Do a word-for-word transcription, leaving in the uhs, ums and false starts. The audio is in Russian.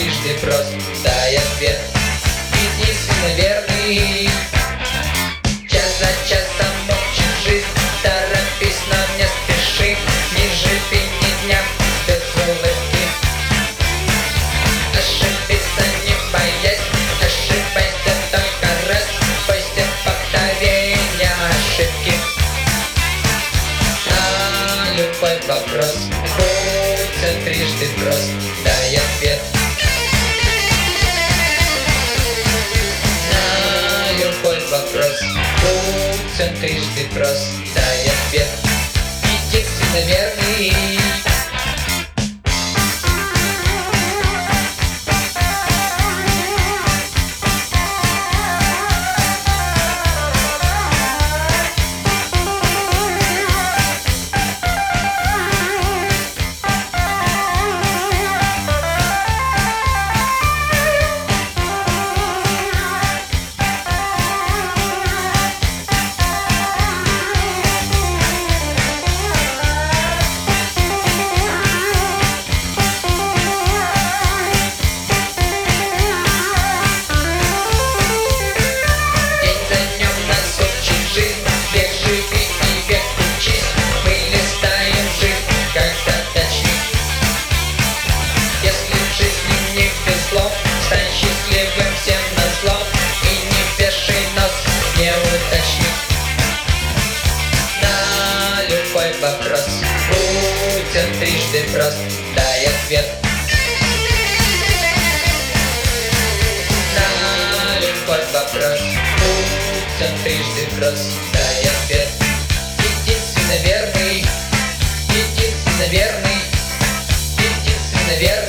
трижды прост, дай ответ. Единственно верный. Час за часом мучит жизнь, торопись, но не спеши, не живи ни дня без улыбки. Ошибиться не боясь, ошибайся только раз, после повторения ошибки. На любой вопрос будь он трижды прост, дай ответ. На любой вопрос будь он трижды прост, дай ответ. Единственно верный. Стань счастливым всем назло и не вешай нос, не уточни. На любой вопрос будь он трижды прост, дай ответ. На любой вопрос будь он трижды прост, дай ответ. Единственно верный, единственно верный, единственно верный.